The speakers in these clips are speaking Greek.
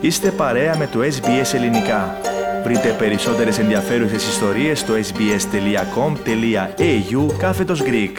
Είστε παρέα με το SBS Ελληνικά. Βρείτε περισσότερες ενδιαφέρουσες ιστορίες στο sbs.com.au/Greek.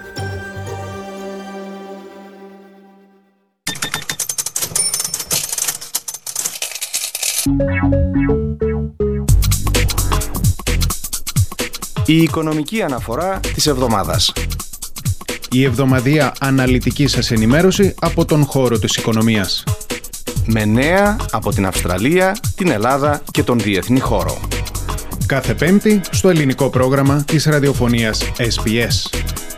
Η οικονομική αναφορά της εβδομάδας. Η εβδομαδιαία αναλυτική σας ενημέρωση από τον χώρο της οικονομίας. Με νέα από την Αυστραλία, την Ελλάδα και τον διεθνή χώρο. Κάθε Πέμπτη στο ελληνικό πρόγραμμα της ραδιοφωνίας SBS.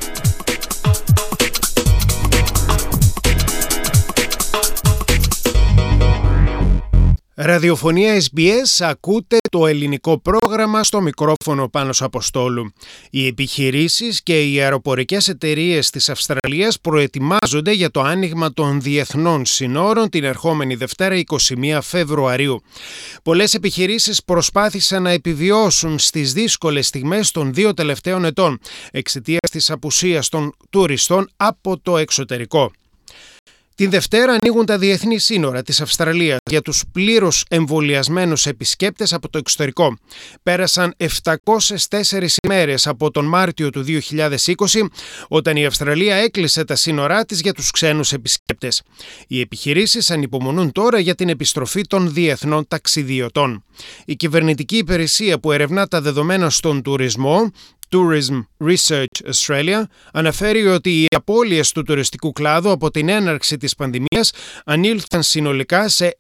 Ραδιοφωνία SBS, ακούτε το ελληνικό πρόγραμμα, στο μικρόφωνο Πάνος Αποστόλου. Οι επιχειρήσεις και οι αεροπορικές εταιρείες της Αυστραλίας προετοιμάζονται για το άνοιγμα των διεθνών συνόρων την ερχόμενη Δευτέρα 21 Φεβρουαρίου. Πολλές επιχειρήσεις προσπάθησαν να επιβιώσουν στις δύσκολες στιγμές των 2 τελευταίων ετών εξαιτίας της απουσίας των τουριστών από το εξωτερικό. Την Δευτέρα ανοίγουν τα διεθνή σύνορα της Αυστραλίας για τους πλήρως εμβολιασμένους επισκέπτες από το εξωτερικό. Πέρασαν 704 ημέρες από τον Μάρτιο του 2020, όταν η Αυστραλία έκλεισε τα σύνορά της για τους ξένους επισκέπτες. Οι επιχειρήσεις ανυπομονούν τώρα για την επιστροφή των διεθνών ταξιδιωτών. Η κυβερνητική υπηρεσία που ερευνά τα δεδομένα στον τουρισμό, Tourism Research Australia, αναφέρει ότι οι απώλειες του τουριστικού κλάδου από την έναρξη της πανδημίας ανήλθαν συνολικά σε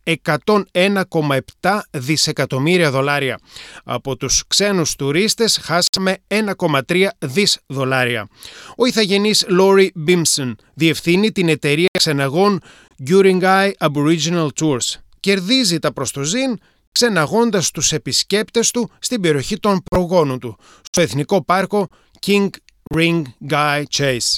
101,7 δισεκατομμύρια δολάρια. Από τους ξένους τουρίστες χάσαμε 1,3 δις δολάρια. Ο ηθαγενής Laurie Bimson διευθύνει την εταιρεία ξεναγών Guringai Aboriginal Tours. Κερδίζει τα προστοζήν ξεναγώντας τους επισκέπτες του στην περιοχή των προγόνων του, στο Εθνικό Πάρκο King Ringai Chase.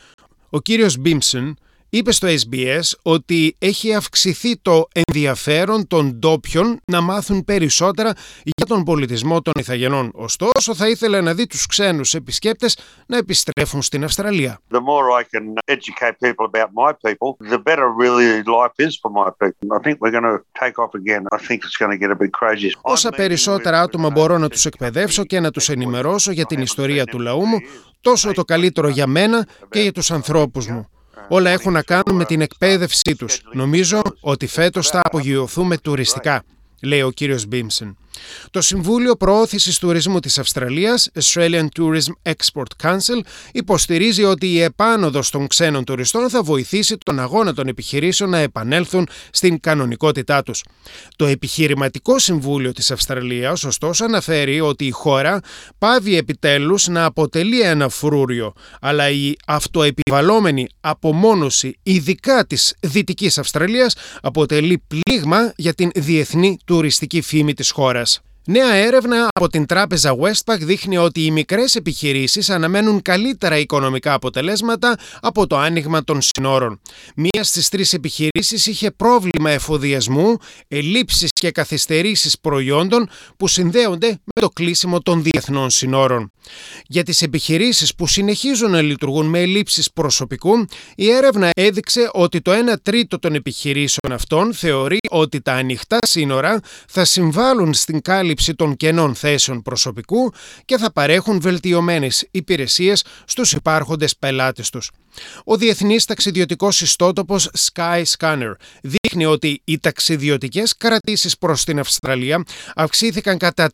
Ο κύριος Μπίμψον είπε στο SBS ότι έχει αυξηθεί το ενδιαφέρον των ντόπιων να μάθουν περισσότερα για τον πολιτισμό των ηθαγενών. Ωστόσο, θα ήθελε να δει τους ξένους επισκέπτες να επιστρέφουν στην Αυστραλία. The more I can educate people about my people, the better really life is for my people. I think we're going to take off again. I think it's going to get a bit crazy. Όσα περισσότερα άτομα μπορώ να τους εκπαιδεύσω και να τους ενημερώσω για την ιστορία του λαού μου, τόσο το καλύτερο για μένα και για τους ανθρώπους μου. Όλα έχουν να κάνουν με την εκπαίδευσή τους. Νομίζω ότι φέτος θα απογειωθούμε τουριστικά, λέει ο κύριος Μπίμψον. Το Συμβούλιο Προώθησης Τουρισμού της Αυστραλίας, Australian Tourism Export Council, υποστηρίζει ότι η επάνωδος των ξένων τουριστών θα βοηθήσει τον αγώνα των επιχειρήσεων να επανέλθουν στην κανονικότητά τους. Το Επιχειρηματικό Συμβούλιο της Αυστραλίας, ωστόσο, αναφέρει ότι η χώρα πάβει επιτέλους να αποτελεί ένα φρούριο, αλλά η αυτοεπιβαλλόμενη απομόνωση, ειδικά της Δυτικής Αυστραλίας, αποτελεί πλήγμα για την διεθνή τουριστική φήμη της χώρας. Νέα έρευνα από την τράπεζα Westpac δείχνει ότι οι μικρές επιχειρήσεις αναμένουν καλύτερα οικονομικά αποτελέσματα από το άνοιγμα των συνόρων. Μία στις 3 επιχειρήσεις είχε πρόβλημα εφοδιασμού, ελλείψεις και καθυστερήσεις προϊόντων που συνδέονται με το κλείσιμο των διεθνών συνόρων. Για τις επιχειρήσεις που συνεχίζουν να λειτουργούν με ελλείψεις προσωπικού, η έρευνα έδειξε ότι το 1 τρίτο των επιχειρήσεων αυτών θεωρεί ότι τα ανοιχτά σύνορα θα συμβάλλουν στην κάλυψη των κενών θέσεων προσωπικού και θα παρέχουν βελτιωμένες υπηρεσίες στους υπάρχοντες πελάτες τους. Ο διεθνής ταξιδιωτικός ιστότοπος Skyscanner δείχνει ότι οι ταξιδιωτικές κρατήσεις προς την Αυστραλία αυξήθηκαν κατά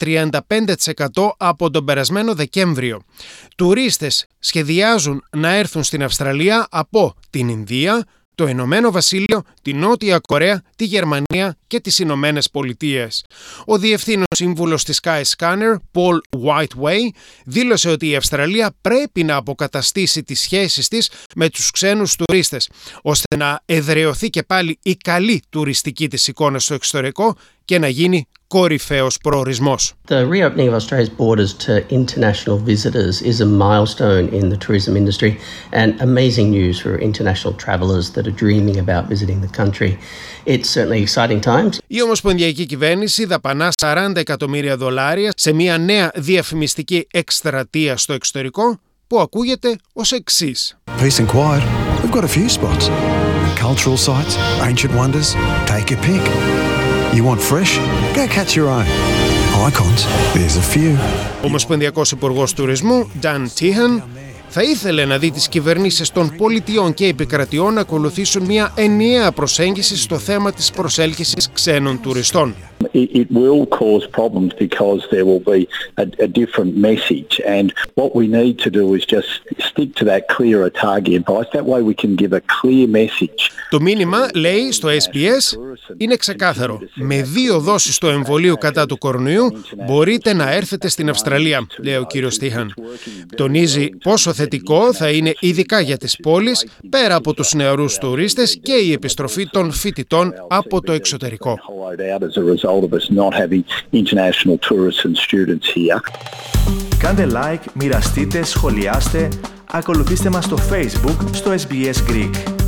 35% από τον περασμένο Δεκέμβριο. Τουρίστες σχεδιάζουν να έρθουν στην Αυστραλία από την Ινδία, το Ηνωμένο Βασίλειο, τη Νότια Κορέα, τη Γερμανία και τις Ηνωμένες Πολιτείες. Ο διευθύνων σύμβουλος της Skyscanner, Paul Whiteway, δήλωσε ότι η Αυστραλία πρέπει να αποκαταστήσει τις σχέσεις της με τους ξένους τουρίστες, ώστε να εδραιωθεί και πάλι η καλή τουριστική της εικόνα στο εξωτερικό και να γίνει κορυφαίος προορισμός. The reopening of Australia's borders to international visitors is a milestone in the tourism industry and amazing news for international travellers that are dreaming about visiting the country. It's certainly exciting times. Η Ομοσπονδιακή Κυβέρνηση δαπανά $40 εκατομμύρια σε μια νέα διαφημιστική εκστρατεία στο εξωτερικό που ακούγεται ως εξής. Peace and quiet. We've got a few spots. Cultural sites, ancient wonders. Take your pick. You want fresh? Go catch your own. Icons, there's a few. Ο Ομοσπονδιακός Υπουργός Τουρισμού, Dan Tehan, θα ήθελε να δει τις κυβερνήσεις των πολιτιών και επικρατειών να ακολουθήσουν μια ενιαία προσέγγιση στο θέμα της προσέλκυσης ξένων τουριστών. It will cause problems because there will be a different message, and what we need to do is just stick to that clearer target advice. That way we can give a clear message. Το μήνυμα, λέει στο SBS, είναι ξεκάθαρο. Με 2 δόσεις του εμβολίου κατά του κορονοϊού μπορείτε να έρθετε στην Αυστραλία, λέει ο κύριος Τίχαν. Τονίζει πόσο θετικό θα είναι ειδικά για τις πόλεις, πέρα από τους νεαρούς τουρίστες, και η επιστροφή των φοιτητών από το εξωτερικό. Κάντε like, μοιραστείτε, σχολιάστε, ακολουθήστε μας στο Facebook στο SBS Greek.